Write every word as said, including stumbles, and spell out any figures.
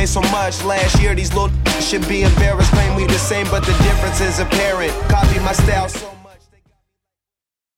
so much last year. These little should be embarrassed. Claim we the same, but the difference is apparent. Copy my style so